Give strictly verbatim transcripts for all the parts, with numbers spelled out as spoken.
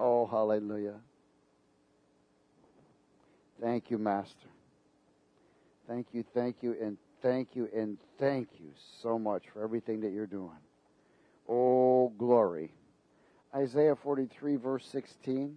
Oh, hallelujah. Thank you, Master. Thank you, thank you, and thank you, and thank you so much for everything that you're doing. Oh, glory. Isaiah forty-three, verse sixteen.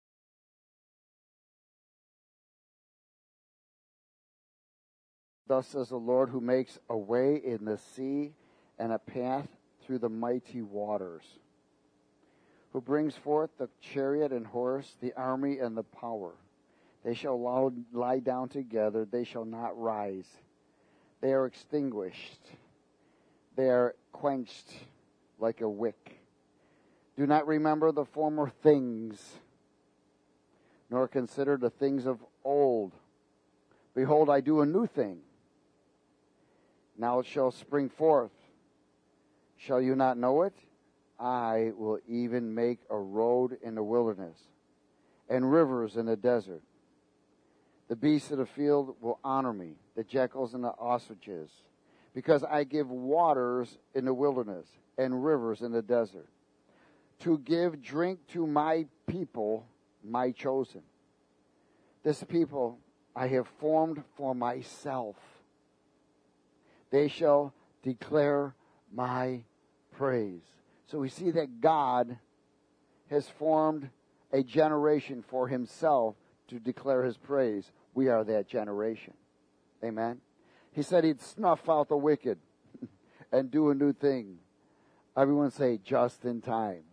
Thus says the Lord, who makes a way in the sea and a path through the mighty waters, who brings forth the chariot and horse, the army and the power. They shall lie down together, they shall not rise. They are extinguished. They are quenched like a wick. Do not remember the former things, nor consider the things of old. Behold, I do a new thing. Now it shall spring forth. Shall you not know it? I will even make a road in the wilderness and rivers in the desert. The beasts of the field will honor me, the jackals and the ostriches, because I give waters in the wilderness and rivers in the desert, to give drink to my people, my chosen. This people I have formed for myself. They shall declare my praise. So we see that God has formed a generation for himself to declare his praise. We are that generation. Amen. He said he'd snuff out the wicked and do a new thing. Everyone say, just in time.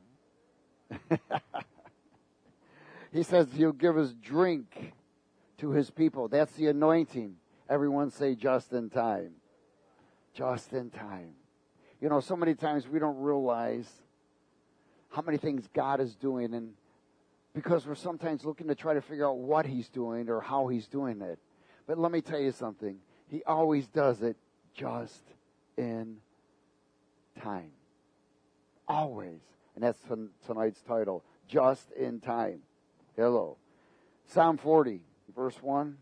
He says he'll give us drink to his people. That's the anointing. Everyone say, just in time. Just in time. You know, so many times we don't realize how many things God is doing, and because we're sometimes looking to try to figure out what he's doing or how he's doing it. But let me tell you something. He always does it just in time. Always. And that's tonight's title, Just in Time. Hello. Psalm forty, verse one.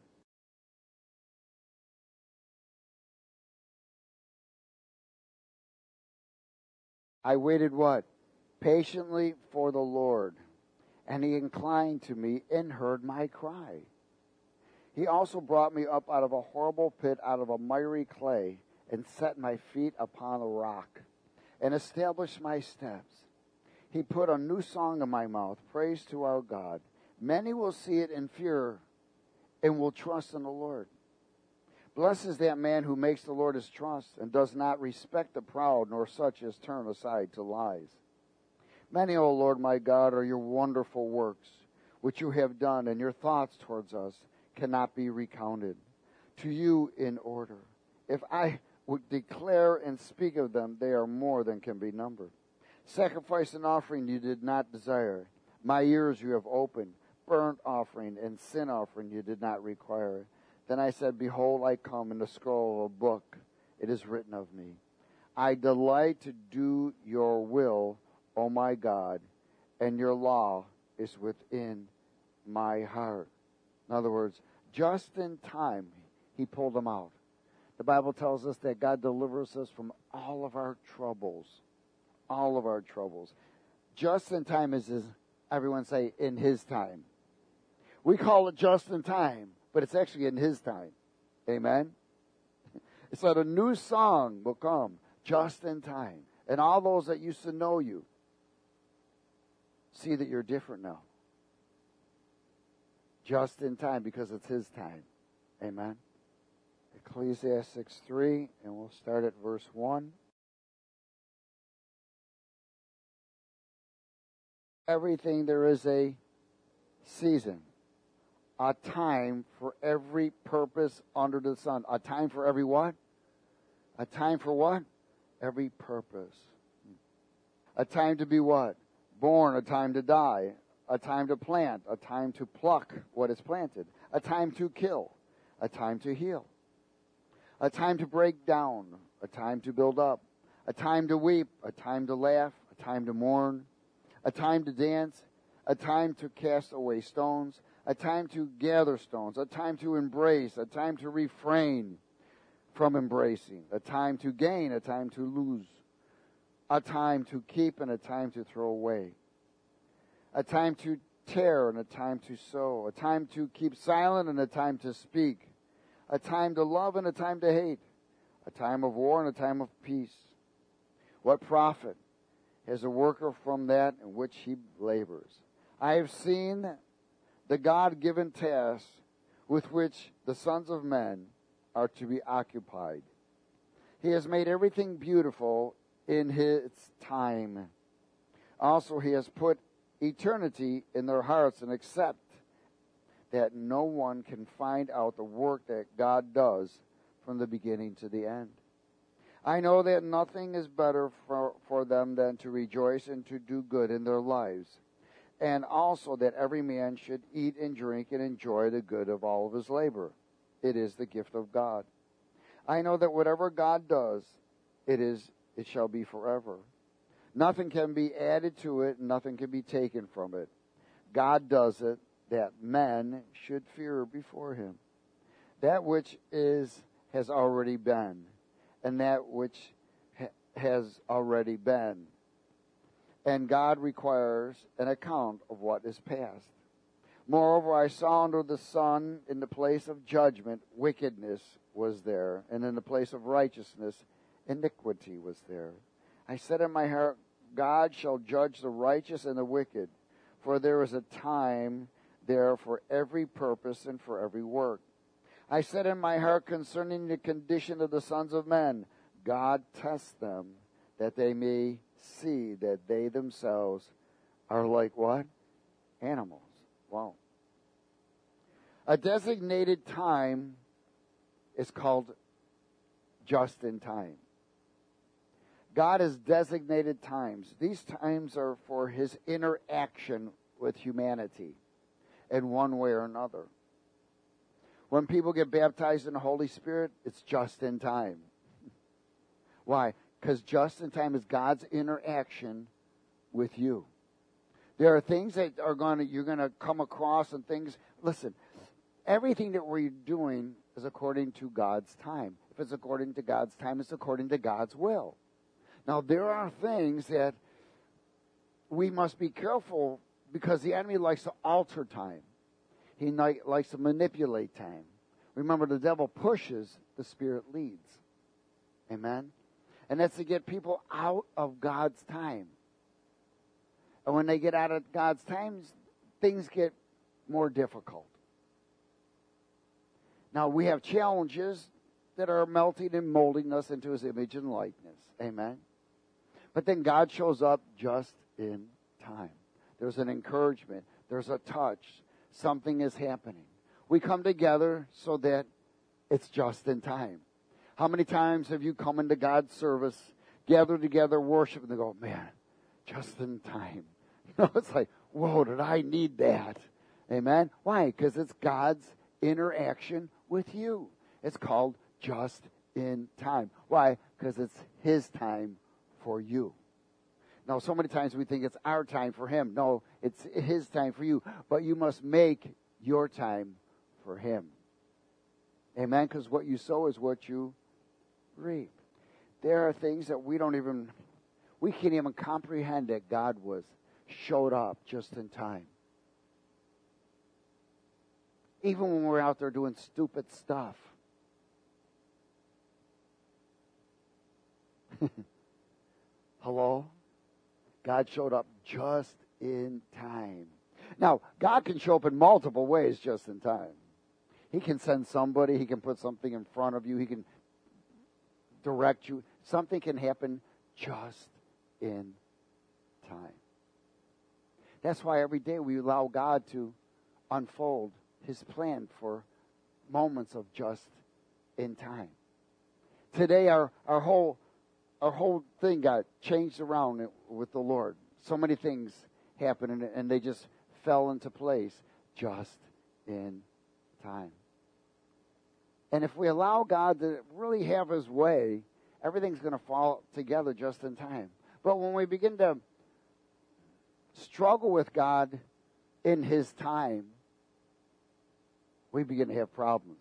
I waited what? Patiently for the Lord, and he inclined to me and heard my cry. He also brought me up out of a horrible pit, out of a miry clay, and set my feet upon a rock, and established my steps. He put a new song in my mouth, praise to our God. Many will see it in fear and will trust in the Lord. Blessed is that man who makes the Lord his trust and does not respect the proud, nor such as turn aside to lies. Many, O Lord my God, are your wonderful works, which you have done, and your thoughts towards us cannot be recounted. To you in order. If I would declare and speak of them, they are more than can be numbered. Sacrifice and offering you did not desire. My ears you have opened. Burnt offering and sin offering you did not require. Then I said, behold, I come in the scroll of a book. It is written of me. I delight to do your will, O my God, and your law is within my heart. In other words, just in time, he pulled them out. The Bible tells us that God delivers us from all of our troubles. All of our troubles. Just in time is, his, everyone say, in his time. We call it just in time, but it's actually in his time. Amen? It's that a new song will come just in time. And all those that used to know you see that you're different now. Just in time, because it's his time. Amen? Ecclesiastes three, and we'll start at verse one. Everything there is a season, a time for every purpose under the sun. A time for every what? A time for what? Every purpose. A time to be what? Born, a time to die, a time to plant, a time to pluck what is planted, a time to kill, a time to heal, a time to break down, a time to build up, a time to weep, a time to laugh, a time to mourn, a time to dance, a time to cast away stones, a time to gather stones, a time to embrace, a time to refrain from embracing, a time to gain, a time to lose, a time to keep, and a time to throw away, a time to tear and a time to sow, a time to keep silent and a time to speak, a time to love and a time to hate, a time of war and a time of peace. What profit has a worker from that in which he labors? I have seen the God-given task with which the sons of men are to be occupied. He has made everything beautiful in his time. Also, he has put eternity in their hearts, and accept that no one can find out the work that God does from the beginning to the end. I know that nothing is better for, for them than to rejoice and to do good in their lives, and also that every man should eat and drink and enjoy the good of all of his labor. It is the gift of God. I know that whatever God does, it is it shall be forever. Nothing can be added to it, nothing can be taken from it. God does it that men should fear before him. That which is has already been, and that which ha- has already been. And God requires an account of what is past. Moreover, I saw under the sun, in the place of judgment, wickedness was there, and in the place of righteousness, iniquity was there. I said in my heart, God shall judge the righteous and the wicked, for there is a time there for every purpose and for every work. I said in my heart concerning the condition of the sons of men, God tests them, that they may see that they themselves are like what? Animals. Wow. A designated time is called just in time. God has designated times. These times are for his interaction with humanity in one way or another. When people get baptized in the Holy Spirit, it's just in time. Why? Because just in time is God's interaction with you. There are things that are going to you're going to come across, and things. Listen, everything that we're doing is according to God's time. If it's according to God's time, it's according to God's will. Now, there are things that we must be careful, because the enemy likes to alter time. He likes to manipulate time. Remember, the devil pushes, the Spirit leads. Amen? And that's to get people out of God's time. And when they get out of God's time, things get more difficult. Now, we have challenges that are melting and molding us into his image and likeness. Amen? But then God shows up just in time. There's an encouragement. There's a touch. Something is happening. We come together so that it's just in time. How many times have you come into God's service, gathered together, worship, and they go, man, just in time. You know, it's like, whoa, did I need that? Amen? Why? Because it's God's interaction with you. It's called just in time. Why? Because it's his time for you. Now, so many times we think it's our time for him. No, it's his time for you. But you must make your time for him. Amen? Because what you sow is what you reap. There are things that we don't even, we can't even comprehend that God was, showed up just in time. Even when we're out there doing stupid stuff. Hello? God showed up just in time. Now, God can show up in multiple ways just in time. He can send somebody. He can put something in front of you. He can direct you. Something can happen just in time. That's why every day we allow God to unfold his plan for moments of just in time. Today, our, our whole our whole thing got changed around with the Lord. So many things happened, and, and they just fell into place just in time. And if we allow God to really have his way, everything's going to fall together just in time. But when we begin to struggle with God in his time, we begin to have problems.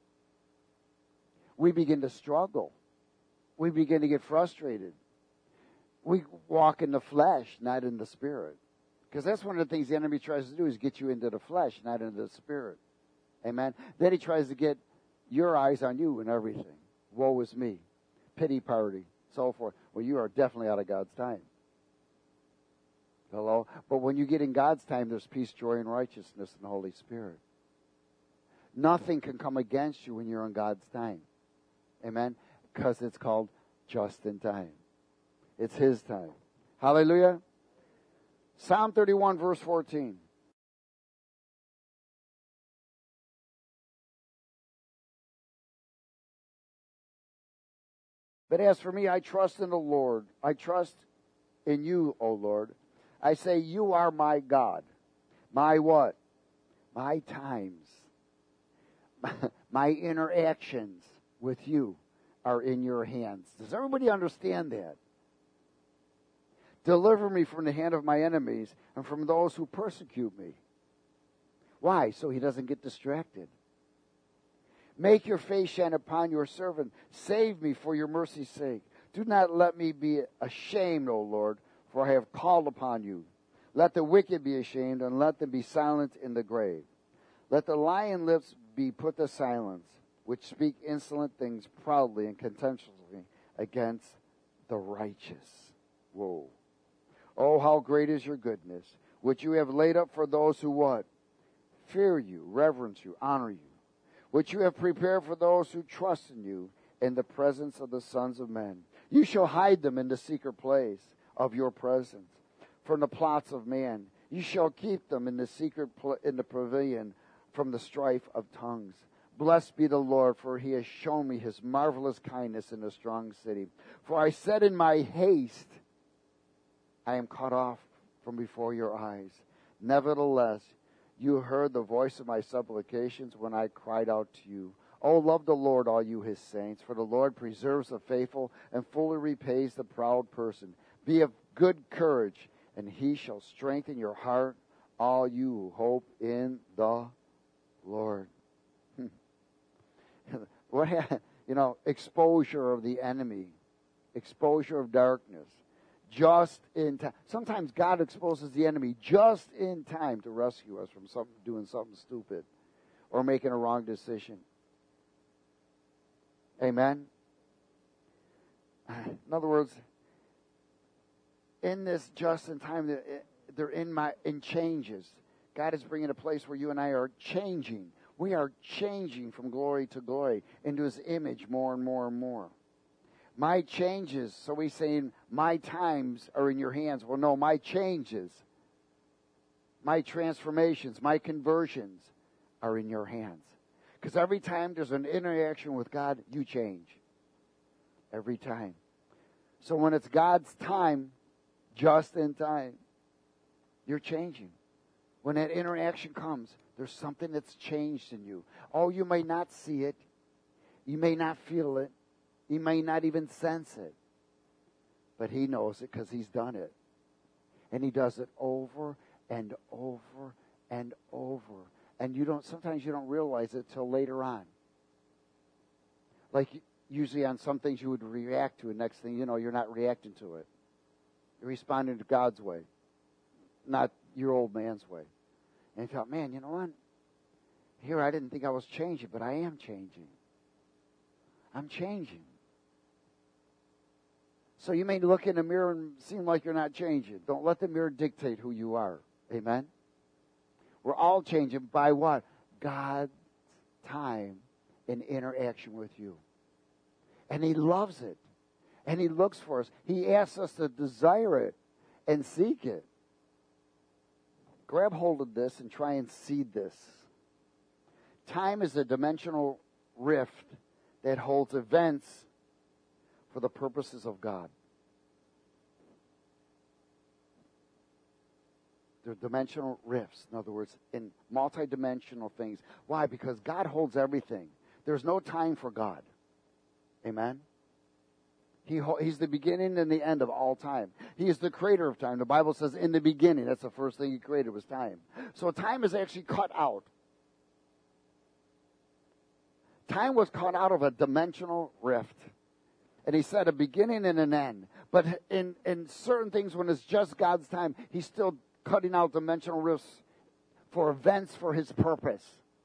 We begin to struggle. We begin to get frustrated. We walk in the flesh, not in the spirit. Because that's one of the things the enemy tries to do, is get you into the flesh, not into the spirit. Amen? Then he tries to get your eyes on you and everything. Woe is me. Pity party. So forth. Well, you are definitely out of God's time. Hello? But when you get in God's time, there's peace, joy, and righteousness in the Holy Spirit. Nothing can come against you when you're in God's time. Amen? Because it's called just in time. It's His time. Hallelujah? Psalm thirty-one, verse fourteen. But as for me, I trust in the Lord. I trust in you, O Lord. I say, you are my God. My what? My times. My interactions with you are in your hands. Does everybody understand that? Deliver me from the hand of my enemies and from those who persecute me. Why? So he doesn't get distracted. Make your face shine upon your servant. Save me for your mercy's sake. Do not let me be ashamed, O Lord, for I have called upon you. Let the wicked be ashamed, and let them be silent in the grave. Let the lying lips be put to silence, which speak insolent things proudly and contemptuously against the righteous. Whoa. Oh, how great is your goodness, which you have laid up for those who what? Fear you, reverence you, honor you. Which you have prepared for those who trust in you in the presence of the sons of men. You shall hide them in the secret place of your presence from the plots of man. You shall keep them in the secret pl- in the pavilion from the strife of tongues. Blessed be the Lord, for he has shown me his marvelous kindness in a strong city. For I said in my haste, I am cut off from before your eyes. Nevertheless, you heard the voice of my supplications when I cried out to you. Oh, love the Lord, all you his saints, for the Lord preserves the faithful and fully repays the proud person. Be of good courage, and he shall strengthen your heart, all you who hope in the Lord. What, you know, exposure of the enemy, exposure of darkness. Just in time. Sometimes God exposes the enemy just in time to rescue us from something, doing something stupid or making a wrong decision. Amen? In other words, in this just in time, they're in my in changes. God is bringing a place where you and I are changing. We are changing from glory to glory into His image more and more and more. My changes, so we're saying my times are in your hands. Well, no, my changes, my transformations, my conversions are in your hands. Because every time there's an interaction with God, you change. Every time. So when it's God's time, just in time, you're changing. When that interaction comes, there's something that's changed in you. Oh, you may not see it. You may not feel it. You may not even sense it. But He knows it because He's done it. And He does it over and over and over. And you don't, sometimes you don't realize it till later on. Like usually on some things you would react to, and next thing you know, you're not reacting to it. You're responding to God's way, not your old man's way. And you thought, man, you know what? Here I didn't think I was changing, but I am changing. I'm changing. So you may look in the mirror and seem like you're not changing. Don't let the mirror dictate who you are. Amen? We're all changing by what? God's time in interaction with you. And He loves it. And He looks for us. He asks us to desire it and seek it. Grab hold of this and try and seed this. Time is a dimensional rift that holds events for the purposes of God. They're dimensional rifts, in other words, in multidimensional things. Why? Because God holds everything. There's no time for God. Amen? He, he's the beginning and the end of all time. He is the creator of time. The Bible says in the beginning, that's the first thing He created was time. So time is actually cut out. Time was cut out of a dimensional rift. And He said a beginning and an end. But in, in certain things, when it's just God's time, He still cutting out dimensional rifts for events for his purpose.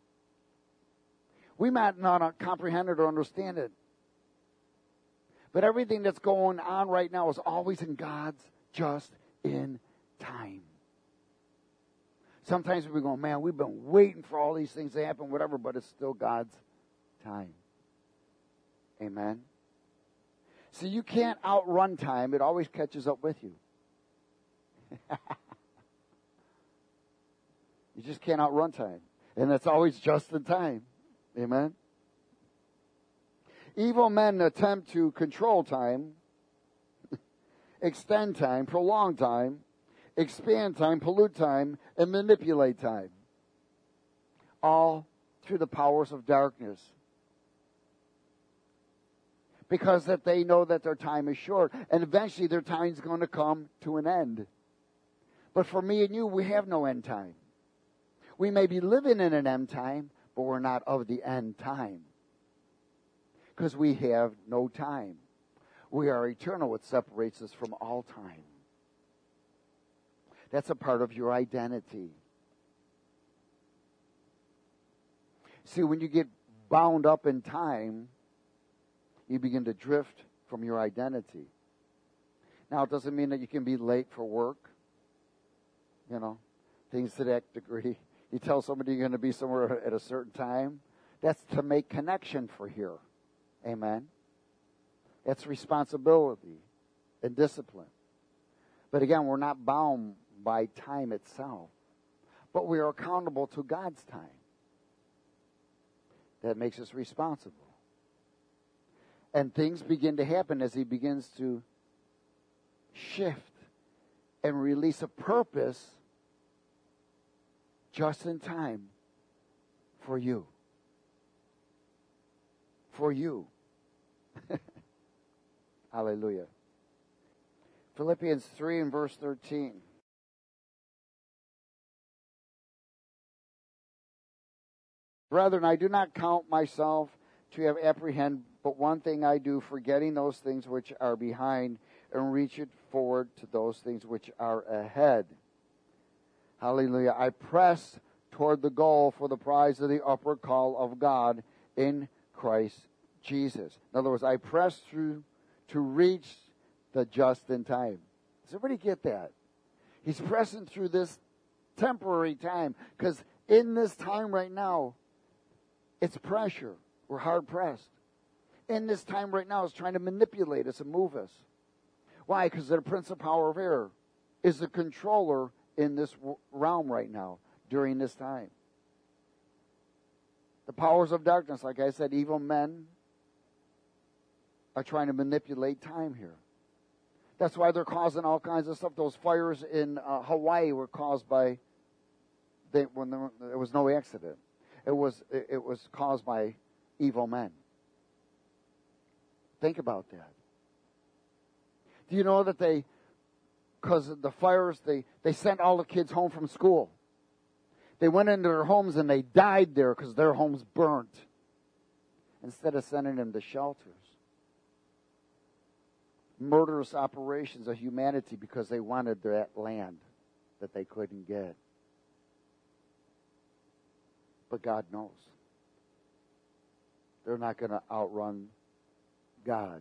We might not comprehend it or understand it. But everything that's going on right now is always in God's just in time. Sometimes we go, man, we've been waiting for all these things to happen, whatever, but it's still God's time. Amen. See, you can't outrun time. It always catches up with you. You just can't outrun time. And it's always just in time. Amen. Evil men attempt to control time, extend time, prolong time, expand time, pollute time, and manipulate time. All through the powers of darkness. Because that they know that their time is short. And eventually their time is going to come to an end. But for me and you, we have no end time. We may be living in an end time, but we're not of the end time. Because we have no time. We are eternal, which separates us from all time. That's a part of your identity. See, when you get bound up in time, you begin to drift from your identity. Now, it doesn't mean that you can be late for work. You know, things to that degree. You tell somebody you're going to be somewhere at a certain time. That's to make connection for here. Amen. That's responsibility and discipline. But again, we're not bound by time itself. But we are accountable to God's time. That makes us responsible. And things begin to happen as He begins to shift and release a purpose just in time for you. For you. Hallelujah. Philippians three and verse thirteen. Brethren, I do not count myself to have apprehended, but one thing I do, forgetting those things which are behind, and reach it forward to those things which are ahead. Hallelujah. I press toward the goal for the prize of the upward call of God in Christ Jesus. In other words, I press through to reach the just in time. Does everybody get that? He's pressing through this temporary time, because in this time right now, it's pressure. We're hard pressed. In this time right now, it's trying to manipulate us and move us. Why? Because the prince of power of air is the controller in this realm right now during this time. The powers of darkness, like I said, evil men are trying to manipulate time here. That's why they're causing all kinds of stuff. Those fires in uh, Hawaii were caused by, they, when there, there was no accident. It was it, it was caused by evil men. Think about that. Do you know that they, because of the fires, they, they sent all the kids home from school. They went into their homes and they died there because their homes burnt, instead of sending them to shelters. Murderous operations of humanity because they wanted that land that they couldn't get. But God knows. They're not going to outrun God.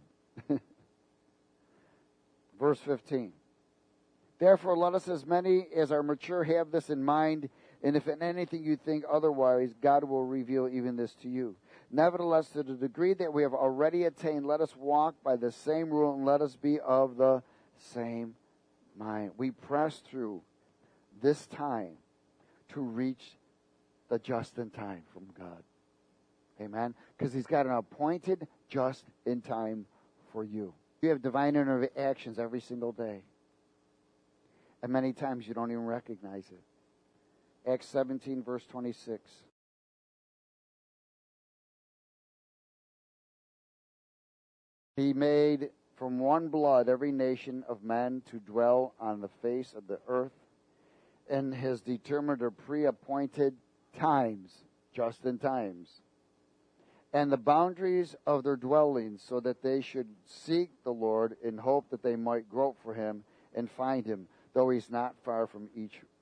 Verse fifteen. Therefore, let us as many as are mature have this in mind, and if in anything you think otherwise, God will reveal even this to you. Nevertheless, to the degree that we have already attained, let us walk by the same rule, and let us be of the same mind. We press through this time to reach the just in time from God. Amen? Because He's got an appointed just in time for you. You have divine interactions every single day. And many times you don't even recognize it. Acts seventeen, verse twenty-six. He made from one blood every nation of men to dwell on the face of the earth, and has determined or pre-appointed times, just in times, and the boundaries of their dwellings, so that they should seek the Lord in hope that they might grope for Him and find Him, though He's not far from each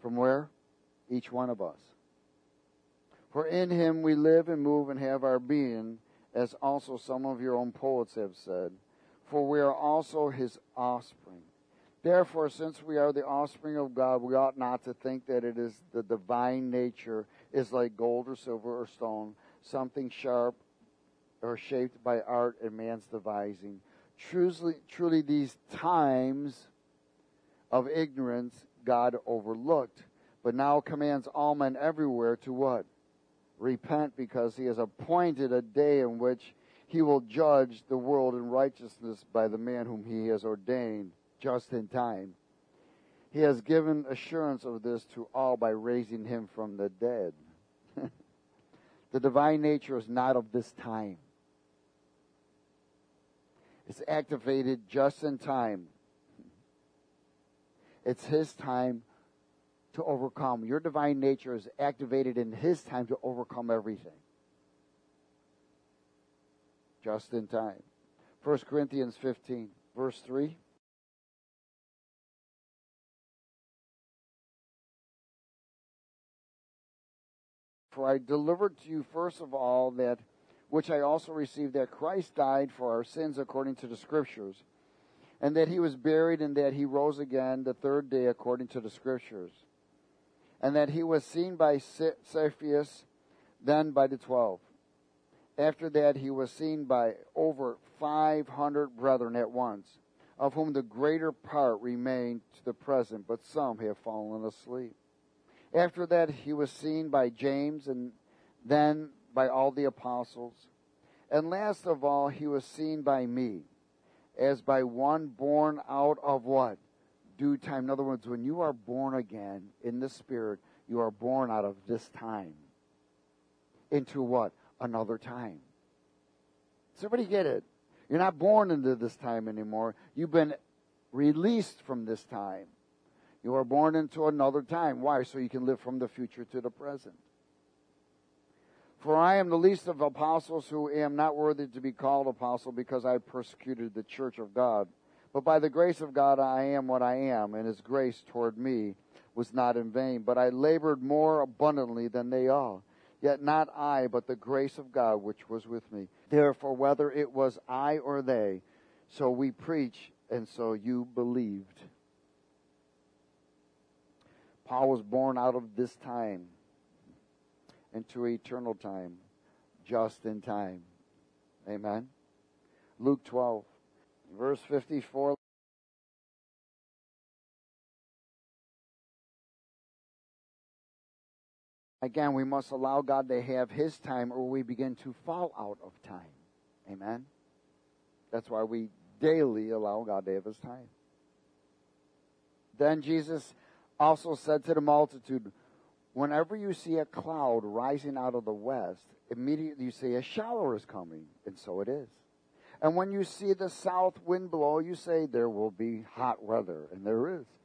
From where? Each one of us. For in him we live and move and have our being, as also some of your own poets have said. For we are also his offspring. Therefore, since we are the offspring of God, we ought not to think that it is the divine nature is like gold or silver or stone, something sharp or shaped by art and man's devising. Truly, truly these times of ignorance God overlooked, but now commands all men everywhere to what? Repent, because he has appointed a day in which he will judge the world in righteousness by the man whom he has ordained, just in time. He has given assurance of this to all by raising him from the dead. The divine nature is not of this time. It's activated just in time. It's his time to overcome. Your divine nature is activated in his time to overcome everything. Just in time. First Corinthians fifteen, verse three. For I delivered to you first of all that which I also received, that Christ died for our sins according to the Scriptures, and that he was buried, and that he rose again the third day according to the Scriptures, and that he was seen by Cephas, then by the twelve. After that he was seen by over five hundred brethren at once, of whom the greater part remain to the present, but some have fallen asleep. After that he was seen by James, and then by all the apostles. And last of all he was seen by me, as by one born out of what? Due time. In other words, when you are born again in the Spirit, you are born out of this time into what? Another time. Does everybody get it? You're not born into this time anymore. You've been released from this time. You are born into another time. Why? So you can live from the future to the present. For I am the least of apostles, who am not worthy to be called apostle, because I persecuted the church of God. But by the grace of God I am what I am, and his grace toward me was not in vain. But I labored more abundantly than they all. Yet not I, but the grace of God which was with me. Therefore, whether it was I or they, so we preach, and so you believed. Paul was born out of this time into eternal time, just in time. Amen. Luke twelve, verse fifty-four. Again, we must allow God to have his time, or we begin to fall out of time. Amen. That's why we daily allow God to have his time. Then Jesus also said to the multitude, whenever you see a cloud rising out of the west, immediately you say, a shower is coming. And so it is. And when you see the south wind blow, you say, there will be hot weather. And there is.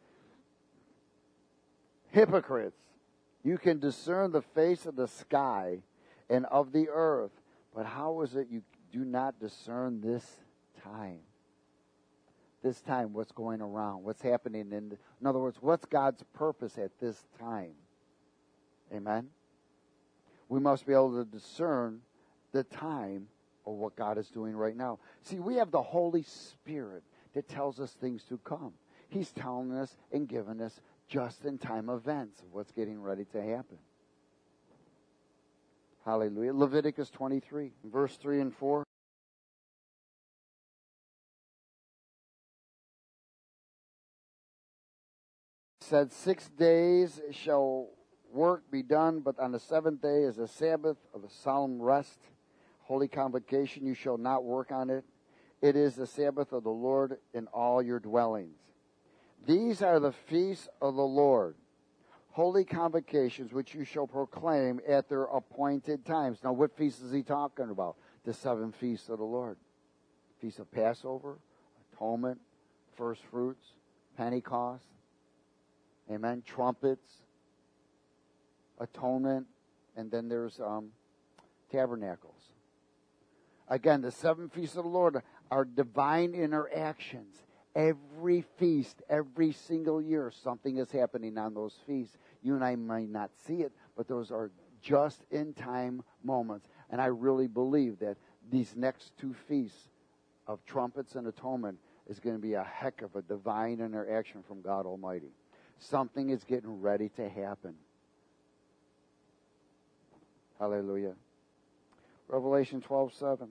Hypocrites, you can discern the face of the sky and of the earth, but how is it you do not discern this time? This time, what's going around, what's happening in, in other words, what's God's purpose at this time? Amen? We must be able to discern the time of what God is doing right now. See, we have the Holy Spirit that tells us things to come. He's telling us and giving us just-in-time events of what's getting ready to happen. Hallelujah. Leviticus twenty-three, verse three and four. Said, six days shall work be done, but on the seventh day is a Sabbath of a solemn rest, holy convocation. You shall not work on it. It is the Sabbath of the Lord in all your dwellings. These are the feasts of the Lord, holy convocations, which you shall proclaim at their appointed times. Now, what feasts is he talking about? The seven feasts of the Lord. Feast of Passover, Atonement, First Fruits, Pentecost. Amen. Trumpets, Atonement, and then there's um, Tabernacles. Again, the seven feasts of the Lord are divine interactions, every feast, every single year, something is happening on those feasts. You and I might not see it, but those are just-in-time moments. And I really believe that these next two feasts of trumpets and atonement is going to be a heck of a divine interaction from God Almighty. Something is getting ready to happen. Hallelujah. Revelation twelve seven.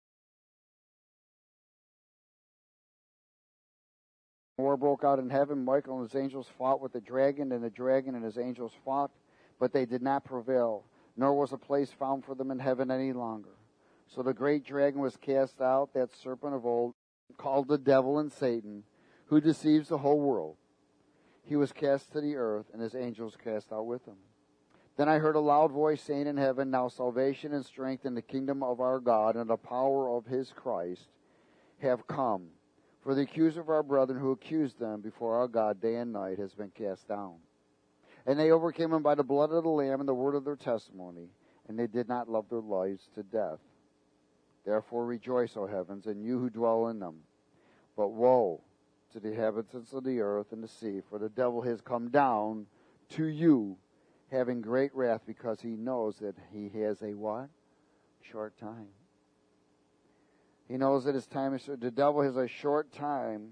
War broke out in heaven. Michael and his angels fought with the dragon, and the dragon and his angels fought, but they did not prevail, nor was a place found for them in heaven any longer. So the great dragon was cast out, that serpent of old, called the devil and Satan, who deceives the whole world. He was cast to the earth, and his angels cast out with him. Then I heard a loud voice saying in heaven, Now salvation and strength in the kingdom of our God and the power of his Christ have come. For the accuser of our brethren who accused them before our God day and night has been cast down. And they overcame him by the blood of the Lamb and the word of their testimony, and they did not love their lives to death. Therefore rejoice, O heavens, and you who dwell in them. But woe to the inhabitants of the earth and the sea, for the devil has come down to you, having great wrath, because he knows that he has a what? Short time. He knows that his time is short. The devil has a short time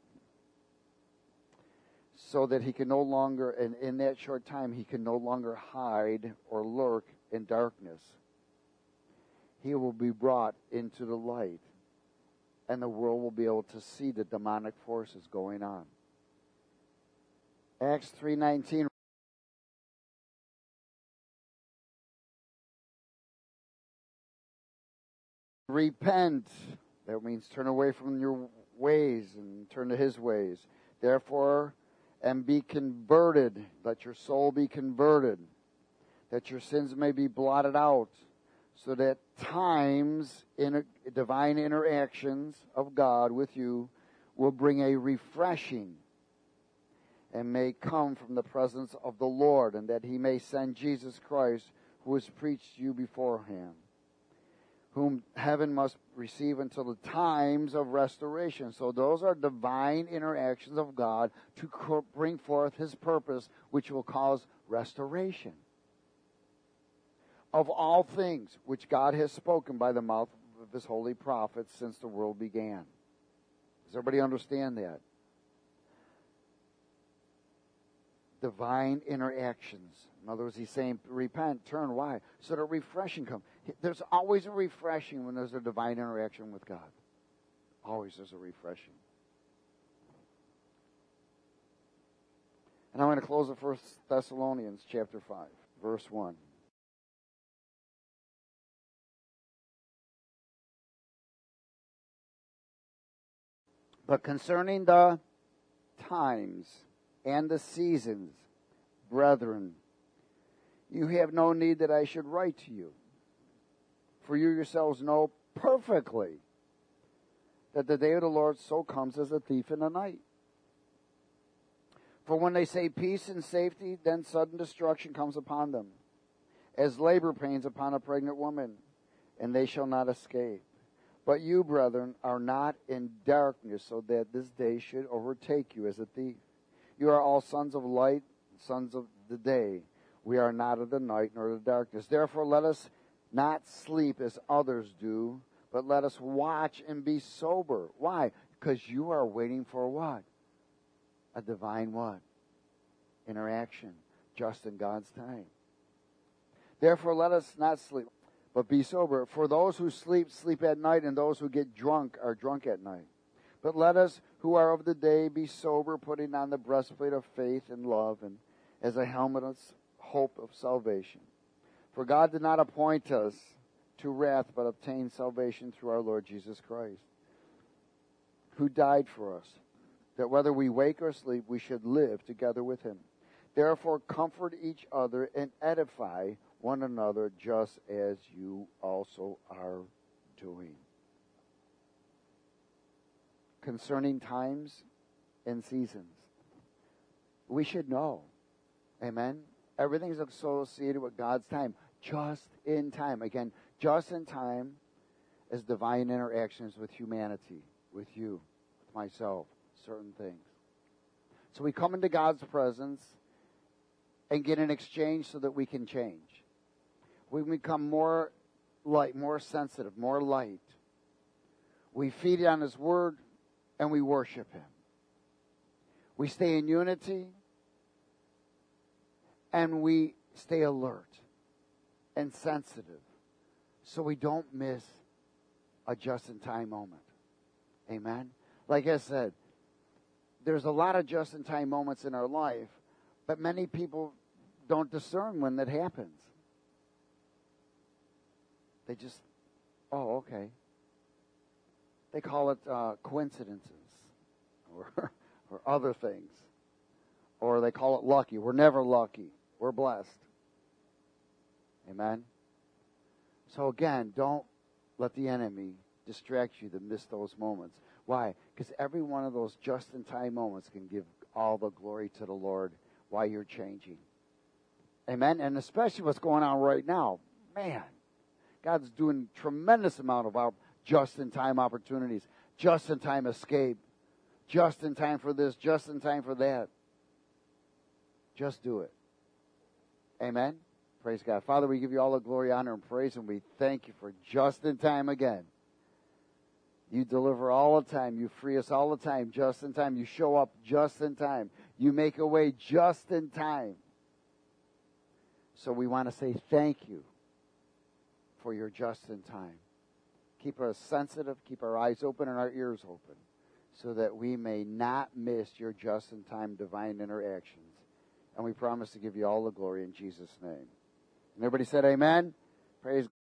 so that he can no longer, and in that short time, he can no longer hide or lurk in darkness. He will be brought into the light, and the world will be able to see the demonic forces going on. Acts three nineteen. Repent. That means turn away from your ways and turn to his ways. Therefore, and be converted. Let your soul be converted, that your sins may be blotted out, so that times, in divine interactions of God with you, will bring a refreshing and may come from the presence of the Lord, and that he may send Jesus Christ, who was preached to you beforehand, whom heaven must receive until the times of restoration. So those are divine interactions of God to bring forth his purpose, which will cause restoration of all things which God has spoken by the mouth of his holy prophets since the world began. Does everybody understand that? Divine interactions. In other words, he's saying, repent, turn. Why? So that refreshing comes. There's always a refreshing when there's a divine interaction with God. Always there's a refreshing. And I'm going to close with First Thessalonians chapter five, verse one. But concerning the times and the seasons, brethren, you have no need that I should write to you. For you yourselves know perfectly that the day of the Lord so comes as a thief in the night. For when they say peace and safety, then sudden destruction comes upon them, as labor pains upon a pregnant woman, and they shall not escape. But you, brethren, are not in darkness, so that this day should overtake you as a thief. You are all sons of light, sons of the day. We are not of the night nor the darkness. Therefore, let us not sleep as others do, but let us watch and be sober. Why? Because you are waiting for what? A divine what? Interaction, just in God's time. Therefore, let us not sleep, but be sober. For those who sleep, sleep at night, and those who get drunk are drunk at night. But let us who are of the day be sober, putting on the breastplate of faith and love, and as a helmet of hope of salvation. For God did not appoint us to wrath, but obtained salvation through our Lord Jesus Christ, who died for us, that whether we wake or sleep, we should live together with him. Therefore, comfort each other and edify one another, just as you also are doing. Concerning times and seasons, we should know. Amen? Everything's associated with God's time. Just in time. Again, just in time as divine interactions with humanity, with you, with myself. certain things. So we come into God's presence and get an exchange so that we can change. We become more light, more sensitive, more light. We feed on His Word and we worship Him. We stay in unity and we stay alert and sensitive so we don't miss a just-in-time moment. Amen? Like I said, there's a lot of just-in-time moments in our life, but many people don't discern when that happens. They just, oh, okay. They call it uh, coincidences or, or other things. Or they call it lucky. We're never lucky. We're blessed. Amen? So again, don't let the enemy distract you to miss those moments. Why? Because every one of those just-in-time moments can give all the glory to the Lord while you're changing. Amen? And especially what's going on right now. Man, God's doing a tremendous amount of our just-in-time opportunities, just-in-time escape, just in time for this, just in time for that. Just do it. Amen? Praise God. Father, we give you all the glory, honor, and praise, and we thank you for just in time again. You deliver all the time. You free us all the time, just in time. You show up just in time. You make a way just in time. So we want to say thank you for your just in time. Keep us sensitive, keep our eyes open and our ears open, so that we may not miss your just in time divine interactions. And we promise to give you all the glory in Jesus' name. And everybody said amen. Praise God.